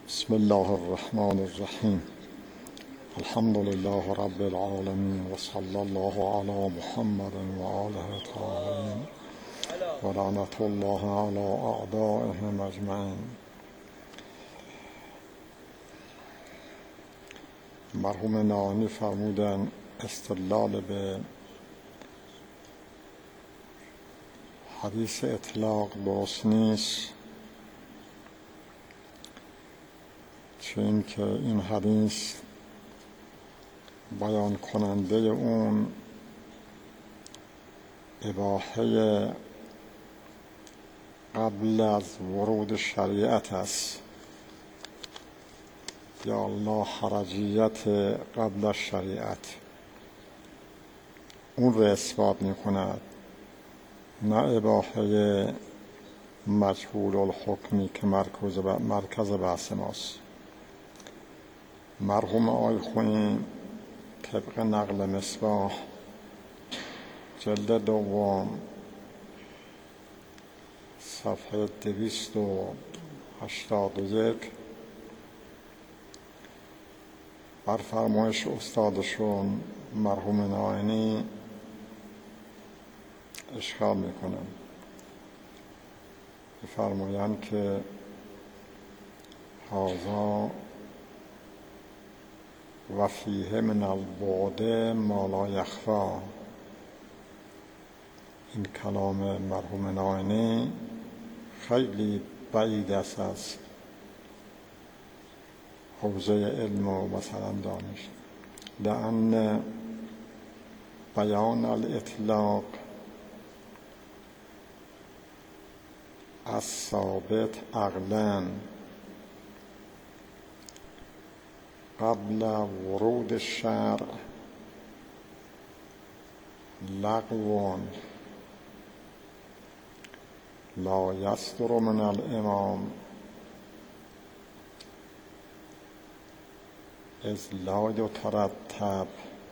بسم الله الرحمن الرحیم. الحمد لله رب العالمین و صلی الله علی محمد و آله الطاهرین و لعنة الله علی اعدائهم اجمعین. مرحوم ناینی فرمودن استدلال به حدیث اطلاق درست نیست، چه این که این حدیث بیان کننده اون اباحه قبل از ورود شریعت است یا لا حرجیت قبل از شریعت، اون رو اثبات می کند، نه اباحه مجهول الحکمی که مرکز بحث ماست. مرحوم آقای خویی طبق نقل مصباح جلد دوم صفحه 281 بر فرمایش استادشون مرحوم ناینی اشکال میکنن، فرمایند که هذا و فیه من البعد ما لا یخفی. این کلام مرحوم ناینی خیلی بعید است از حوزه علم و مثلا دانش، لأن بیان الاطلاق الثابت عقلا قبل ورود الشرع لغو لا یصدر من الامام اذ لا یترتب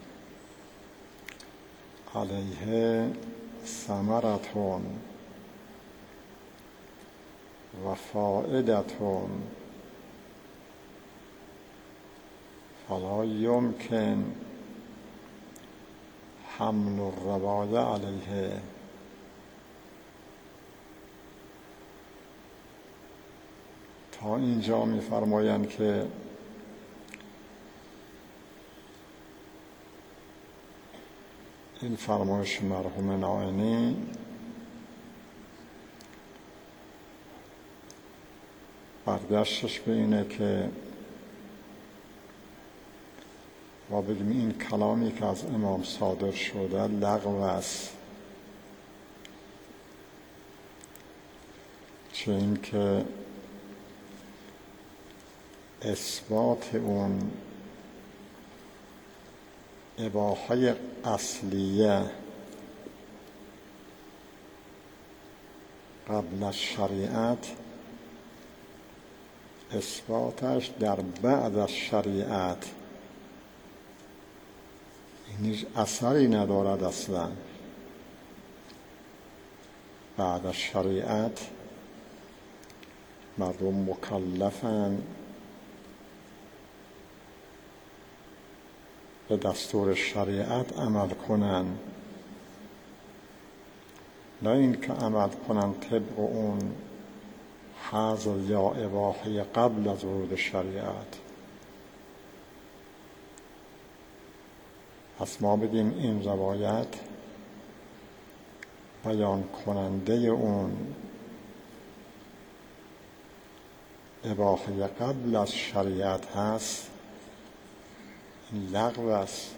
علیه ثمرة و فائدة فلا یمکن حمل الروایه علیه. تا اینجا می‌فرمایند که این فرمایش مرحوم ناینی برگشتش به اینه که ما بگیم این کلامی که از امام صادر شده لغو است، چه این که اثبات اون اباحه اصلیه قبل از شریعت اثباتش در بعد از شریعت هیچ اثری ندارد. اصلا بعد از شریعت مردم مکلفن به دستور شریعت عمل کنن، نه این که عمل کنن طبق اون حظر یا اباحه قبل از ورود شریعت. پس ما بگیم این روایت بیان کننده اون اباحه قبل از شریعت هست، این لغو است.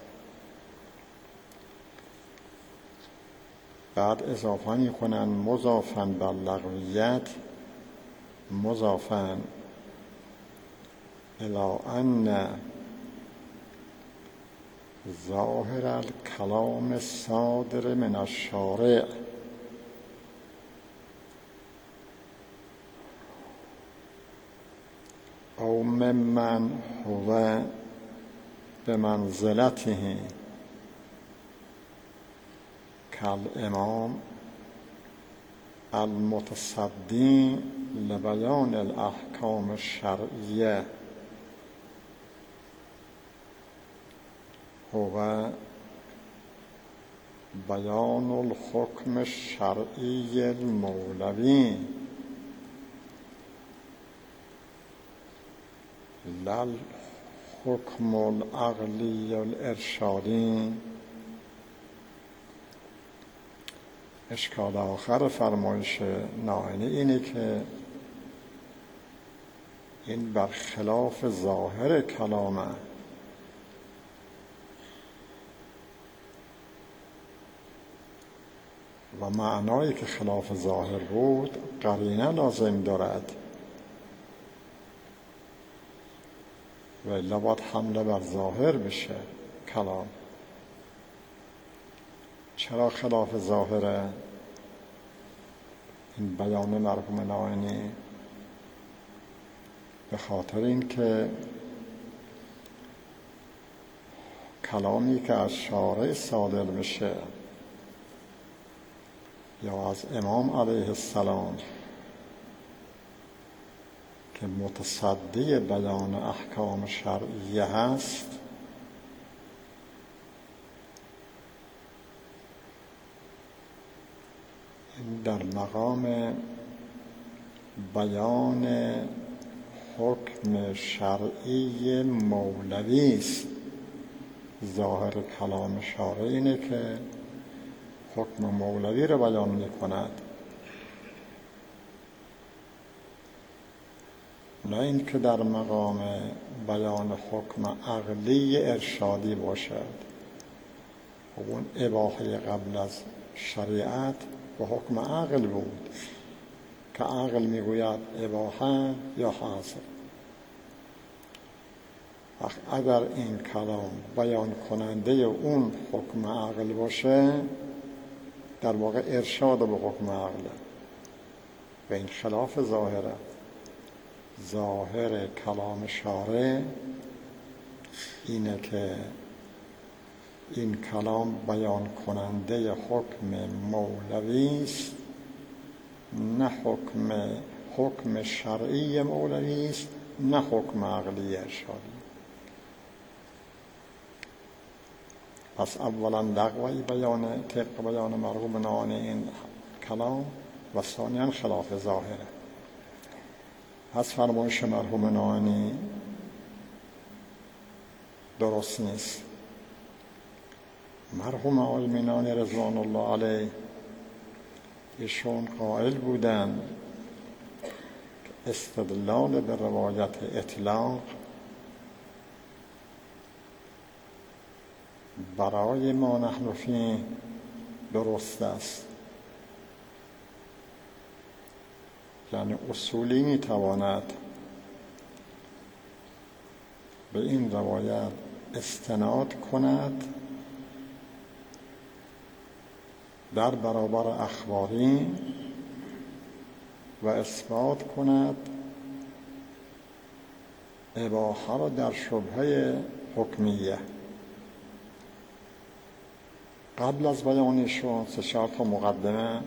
بعد اضافه می‌کنن مضافاً بر لغویت مضافاً الی ان ظاهر الکلام الصادر من الشارع او ممن هو بمنزلته کالامام المتصدی لبیان الاحکام الاحکام الشرعیه هو بیان الحکم الشرعی المولوی لا الحکم العقلی الارشادی. اشکال آخر فرمایش ناینی اینه که این برخلاف ظاهر کلامه و معنایی که خلاف ظاهر بود قرینه لازم دارد و الا باید حمله بر ظاهر بشه کلام. چرا خلاف ظاهره این بیان مرحوم ناینی؟ به خاطر این که کلامی که از شارع صادر بشه یا از امام علیه السلام که متصدی بیان احکام شرعیه هست، در مقام بیان حکم شرعی مولوی است. ظاهر کلام شارع اینه که حکم مولوی را بیان می‌کند، نه این که در مقام بیان حکم عقلی ارشادی باشد. اون اباحه قبل از شریعت به حکم عقل بود که عقل میگوید اباحه یا حاصل. اگر این کلام بیان کننده اون حکم عقل باشه، در واقع ارشاد به حکم عقله و این خلاف ظاهره. ظاهر کلام شارع اینه که این کلام بیان کننده حکم مولوی است، نه حکم شرعی مولوی است، نه حکم عقلی ارشادی. پس اولا لغوی بیان طبق بیان مرحوم ناینی این کلام و ثانیاً خلاف ظاهره. پس فرمایش مرحوم ناینی درست نیست. مرحوم آقای ناینی رضوان الله علیه ایشون قائل بودند که استدلال به روایت اطلاق برای ما نحن فیه درست است، یعنی اصولی میتواند به این روایت استناد کند در برابر اخباری و اثبات کند اباحه را در شبهه حکمیه. قبل از بیانشون 3-4 تا مقدمه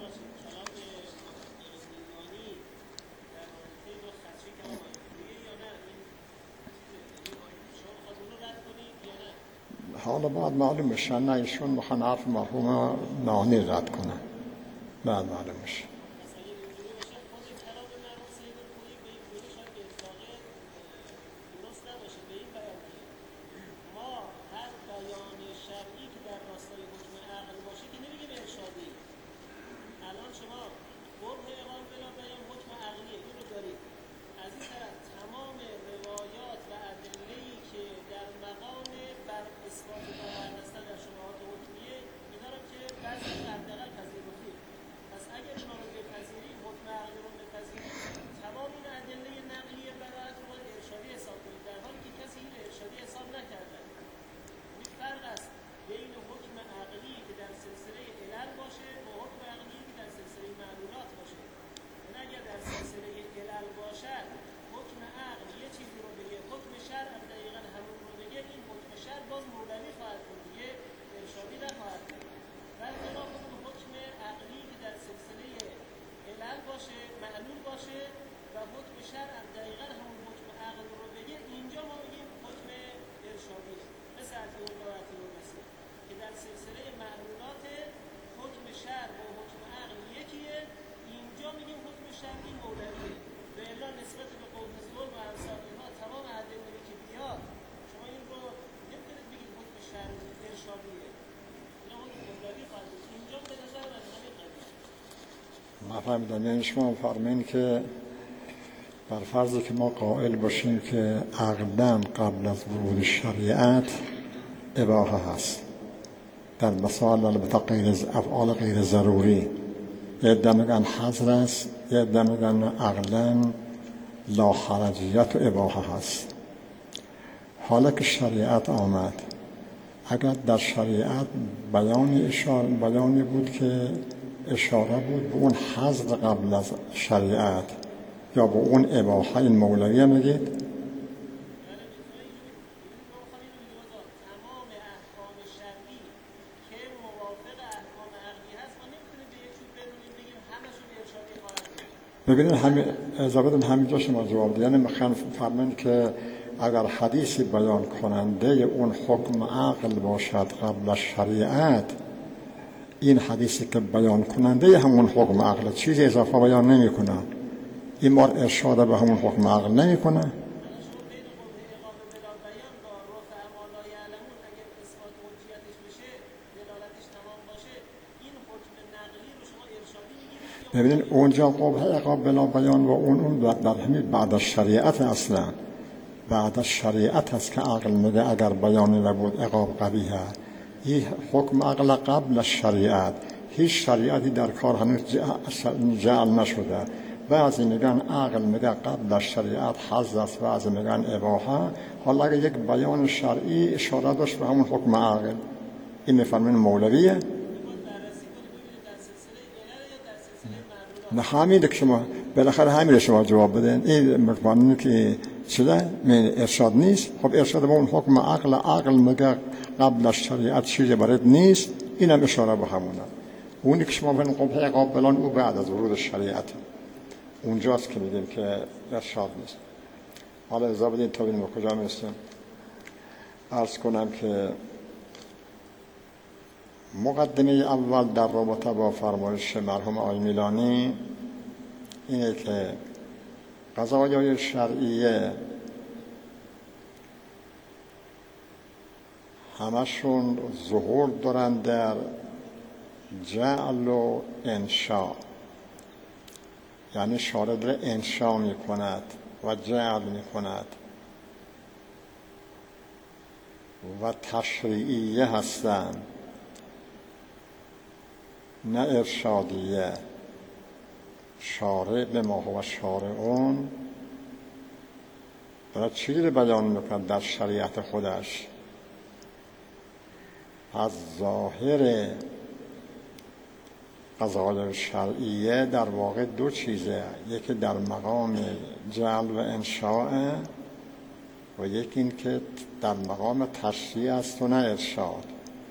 حالا باید معلوم بشه، نه ایشون میخوان حرف مرحوم ناینی رد کنن، بعد معلوم بشه. نفهمیدم. یعنی شما فرمین که بر فرضی که ما قائل باشیم که عقداً قبل از ورود شریعت اباحه هست در مسائل البته افعال غیر ضروری، یه عده میگن حظر است، یه عده میگن عقلاً لا حرجیت و اباحه هست. حالا که شریعت آمد، اگر در شریعت بیانی بود که اشاره بود به اون حظر قبل از شریعت یا به اون اباحه، این مولویه میگید؟ ببینید همینجا شما جواب دید. یعنی میخوان فرمایند که اگر حدیثی بیان کننده اون حکم عقل باشد قبل از شریعت، این حدیثی که بیان کننده همون حکم عقل، چیزی اضافه بیان نمی کنه، این بار ارشاد به همون حکم عقل نمی کنه. ببینید اونجا قبح عقاب بلا بیان و اون در همین بعد از شریعت، اصلا بعد از شریعت هست که عقل میگه اگر بیانی نبود عقاب قبیحه. این حکم عقل قبل از شریعت، هیچ شریعتی در کار هنوز جعل نشده. بعضی میگن عقل میگه قبل از شریعت حظ است، بعضی میگن اباحه. حالا اگر یک بیان شرعی اشاره داشت به همون حکم عقل، این میفرمین مولویه؟ نه همین که شما بالاخره همین شما جواب بدین. این مقامه که چرا ارشاد نیست؟ خب ارشاد به اون حکم عقل میگه قبل از شریعت چیزی برات نیست، اینم اشاره به همونه. اونی که شما ببین قبح عقاب بلان او بعد از ورود شریعت، اونجاست که میگیم که ارشاد نیست. حالا اجازه بدین تا ببینیم کجا میرسیم. عرض کنم که مقدمه اول در رابطه با فرمایش مرحوم آقای میلانی اینه که قضایای شرعیه همشون ظهور دارن در جعل و انشاء، یعنی شارع داره انشاء می کند و جعل می کند و تشریعیه هستن، نه ارشادیه. شارع به ما هو شارعون برای چیزی رو بیان میکند در شریعت خودش. از ظاهر قضایای شرعیه در واقع دو چیزه، یکی در مقام جعل و انشاء و یکی این که در مقام تشریع است و نه ارشاد.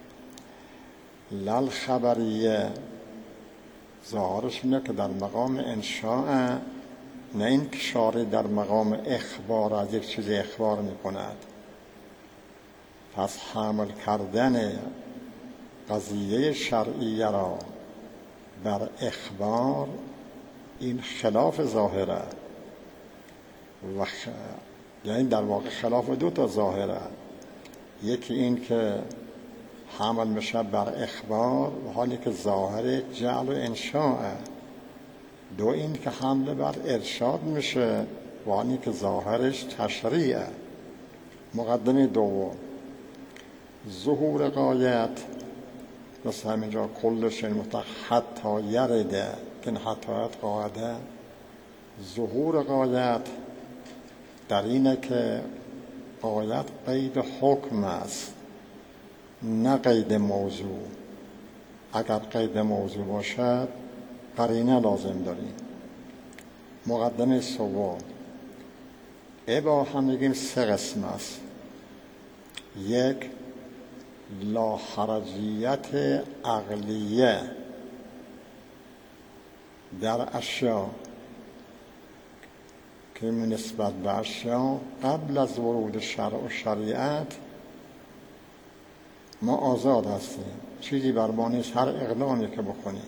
لل خبریه ظاهرش اینه که در مقام انشاء، نه این که شارع در مقام اخبار از یک چیز اخبار می کند. پس حمل کردن قضیه شرعیه را بر اخبار این خلاف ظاهره و یعنی در واقع خلاف دو تا ظاهره. یکی این که حمل میشه بر اخبار و حالی که ظاهر جعل و انشاء. دو این که حمل بر ارشاد میشه و حالی که ظاهرش تشریعه. مقدمه دوم ظهور غایت، مثل همینجا کلش حتی یرده که حتایت قاعده. ظهور غایت در اینه که غایت قید حکم است نه قید موضوع. اگر قید موضوع باشد قرینه لازم داریم. مقدمه سوم اباحه میگیم سه قسم است. یک لا حرجیت عقلیه در اشیاء که نسبت به اشیاء قبل از ورود شرع و شریعت ما آزاد هستیم، چیزی بر ما نیست، هر اقدامی که بکنیم.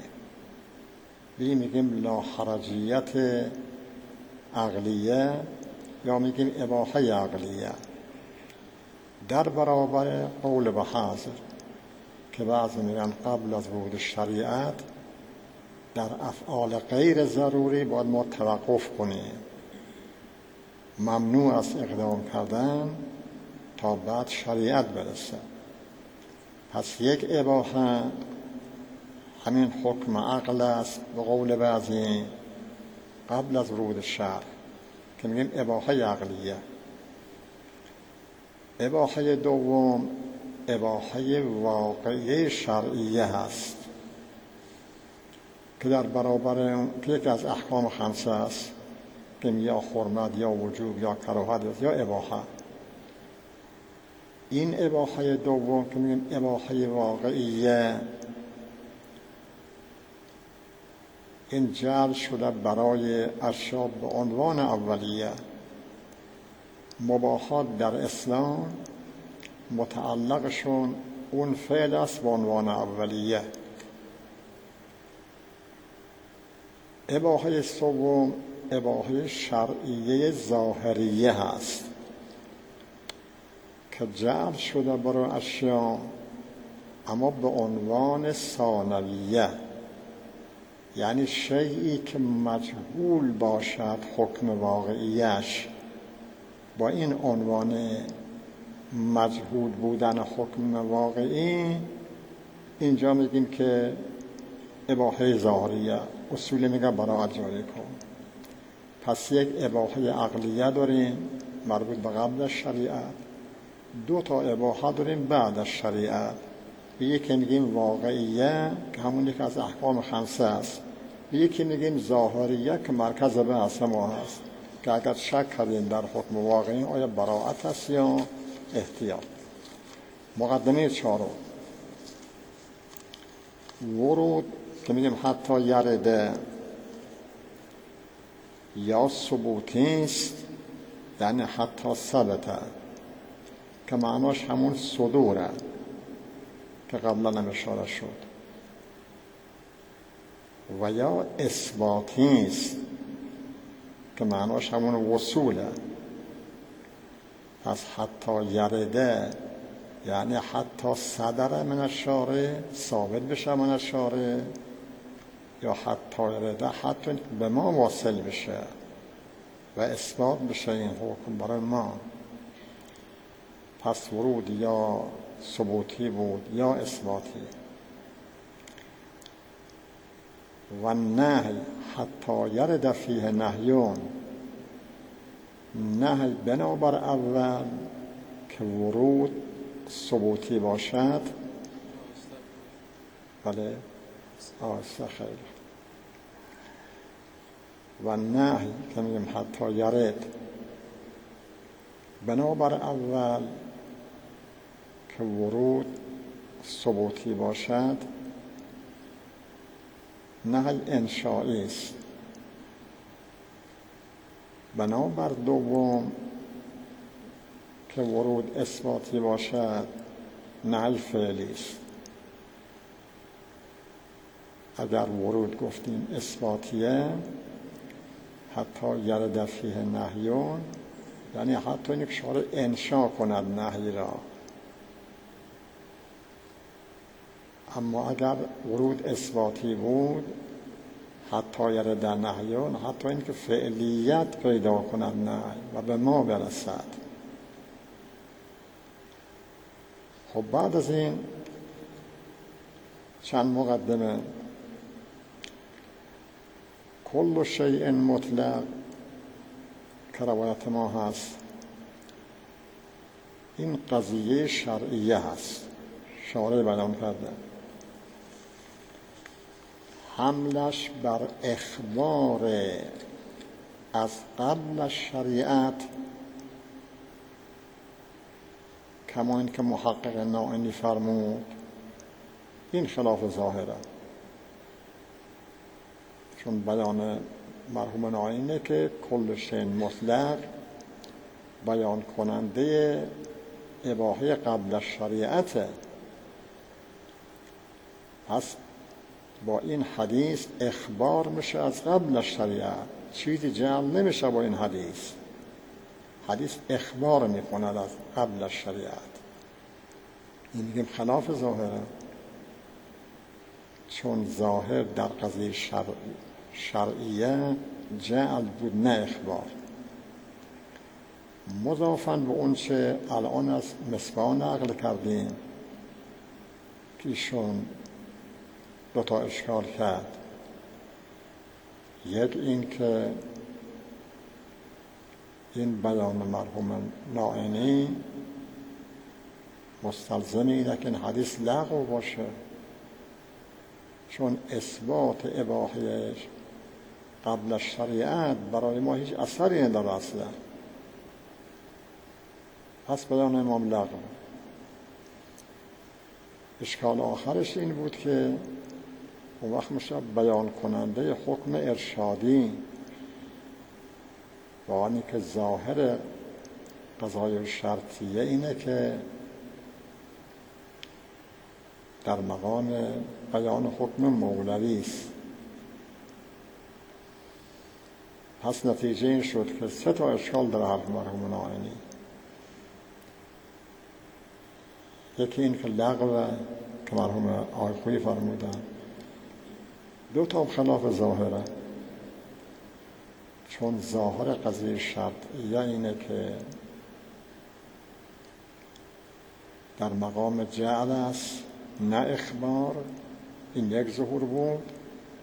میگیم لا حرجیت عقلیه یا میگیم اباحه عقلیه. در برابر قول به حاضر که بعضی میگن قبل از ورود شریعت در افعال غیر ضروری باید ما توقف کنیم. ممنوع است اقدام کردن تا بعد شریعت برسه. پس یک اباحه همین حکم عقل است به قول بعضی قبل از ورود شرع که میگیم اباحه عقلیه. اباحه دوم اباحه واقعی شرعیه هست که در برابر که یکی از احکام خمسه است که یا حرمت یا وجوب یا کراهت یا اباحه. این اباحه دوم که میگیم اباحه واقعیه این جعل شده برای اشیاء به عنوان اولیه. مباحات در اسلام متعلقشون اون فعل است به عنوان اولیه. اباحه سوم اباحه شرعیه ظاهریه هست که جعل شده برای اشیاء اما به عنوان ثانویه، یعنی شیئی که مجهول باشد حکم واقعیش. با این عنوان مجهول بودن حکم واقعی اینجا میگیم که اباحه ظاهریه. اصول میگه براءت جاری کن. پس یک اباحه عقلیه داریم مربوط به قبل از شریعت، دو تا اباحه داریم بعد از شریعت. یکی میگیم واقعیه که همون یکی از احکام خمسه است، یکی میگیم ظاهریه که مرکز بحث ما هست که اگر شک کردیم در حکم واقعی آیا براءت است یا احتیاط. مقدمه چهارم ورود که میگیم حتی یرده یا ثبوتی است، یعنی حتی ثبته که معناش همون صدوره که قبلا هم اشاره شد، و یا اثباتی است که معناش همون وصوله. پس حتی یرده یعنی حتی صدر من الشارع ثابت بشه من الشارع، یا حتی یرده حتی به ما واصل بشه و اثبات بشه این حکم برای ما. پس ورود یا ثبوتی بود یا اثباتی. و نهی حتی یرد فیه نهیون، نهی بنابر اول که ورود ثبوتی باشد. بله آسته خیلی. و نهی که میگیم حتی یرد بنابر اول که ورود ثبوتی باشد، نهی انشائی است. بنابر دوم که ورود اثباتی باشد، نهی فعلی است. اگر ورود گفتیم اثباتیه حتی یرد فیه نهیون، یعنی حتی اینکه شارع انشا کند نهی را. اما اگر ورود اثباتی بود حتی یرد نهیون، حتی اینکه فعلیت پیدا کند نهی و به ما برسد. خب بعد از این چند مقدمه. کل شیء مطلق که روایت ما هست، این قضیه شرعیه هست، شارع بیان کرده. حملش بر اخبار از قبل شریعت، کما این که محقق نائینی فرمود، این خلاف ظاهره. چون بیان مرحوم نائینه که کل شیء مطلق بیان کننده اباحه قبل شریعته. پس با این حدیث اخبار میشه از قبل شریعت، چیزی جمع نمیشه با این حدیث. حدیث اخبار میکند از قبل شریعت. این میگیم خلاف ظاهره. چون ظاهر در قضیه شرعیه جعل بود نه اخبار. مضافاً به اون چه الان از مصباح نقل کردیم که ایشون دو تا اشکال کرد. یک این که این بیان مرحوم نائینی مستلزم اینه که این حدیث لغو باشه، چون اثبات اباحه قبل شریعت برای ما هیچ اثری نداره اصلا. پس بیان امام لغو. اشکال آخرش این بود که اون وقت میشه بیان کننده حکم ارشادی با اینی که ظاهر قضای شرطیه اینه که در مقام بیان حکم مولوی است. پس نتیجه این شد که 3 تا اشکال در حرف مرحوم نائینی. یکی این که لغو که مرحوم آقای خویی فرمودن، 2 تا خلاف ظاهره، چون ظاهر قضیه شرطیه اینه که در مقام جعل است نه اخبار، این یک ظهور بود،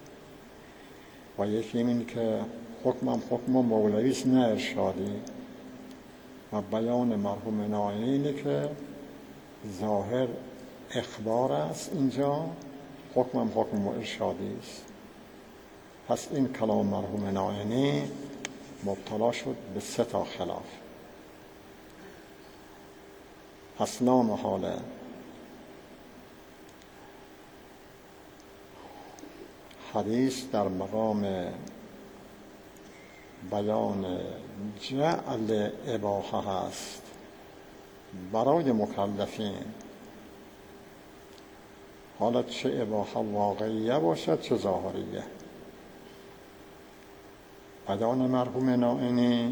و یکی این که حکم مولوی است نه ارشادی، و بیان مرحوم نائینی اینه که ظاهر اخبار است، اینجا حکم ارشادی است. پس این کلام مرحوم نائینی مبتلا شد به 3 تا خلاف. پس لا محاله حدیث در مقام بیان جعل اباحه هست برای مکلفین، حالا چه اباحه واقعیه باشد چه ظاهریه. بیان مرحوم نائینی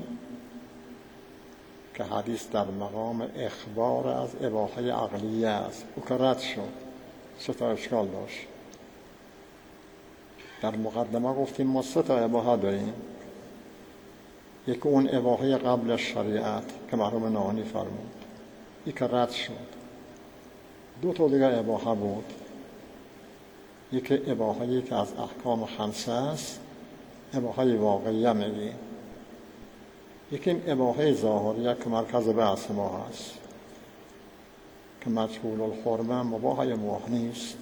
که حدیث در مقام اخبار از اباحه عقلیه است، او که رد شد، 3 تا اشکال داشت. در مقدمه گفتیم ما 3 تا اباحه داریم. یکی اون اباحه قبل شریعت که مرحوم نائینی فرمود، این که رد شد. 2 تا دیگه اباحه بود. یکی اباحه‌ای که از احکام 5 است، اباحه واقعیه میگی. یکی اباحه ظاهریه که مرکز بحث ما هست، که مجهول الحرمه مباح یا مباح نیست.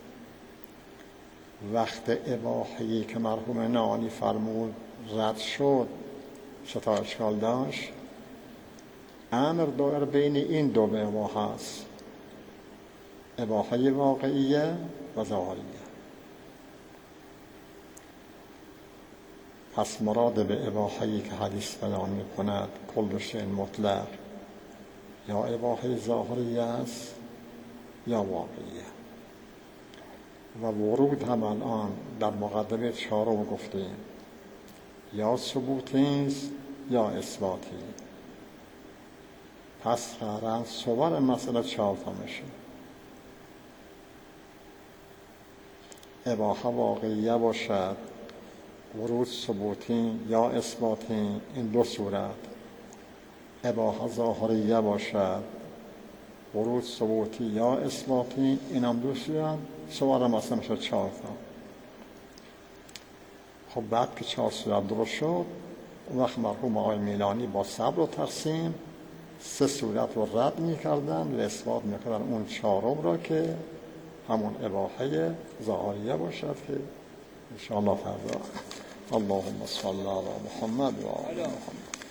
وقت اباحه‌ای که مرحوم نائینی فرمود رد شد، 3 تا اشکال داشت. امر دایر بین این 2 اباحه است، اباحه واقعیه و ظاهریه. پس مراد به اباحه‌ای که حدیث بیان می‌کند کل شیء مطلق یا اباحه ظاهریه است یا واقعیه. و ورود هم الان در مقدمه 4 گفتیم یا ثبوتی است یا اثباتی. پس قرار صور مسئله 4 تا میشه. اباحه واقعیه باشد، ورود ثبوتی یا اثباتی، این 2 صورت. اباحه ظاهریه باشد، ورود ثبوتی یا اثباتی، این هم 2 صورت. صور مسئله میشه 4 تا. خب بعد که 4 صورت درست شد، اون وقت مرحوم آقای میلانی با صبر و تقسیم 3 صورت رو رد میکردن و اثبات میکردن اون 4م را که همون اباحه ظاهریه باشد که انشاءالله فردا. اللهم صل علی محمد و آل محمد.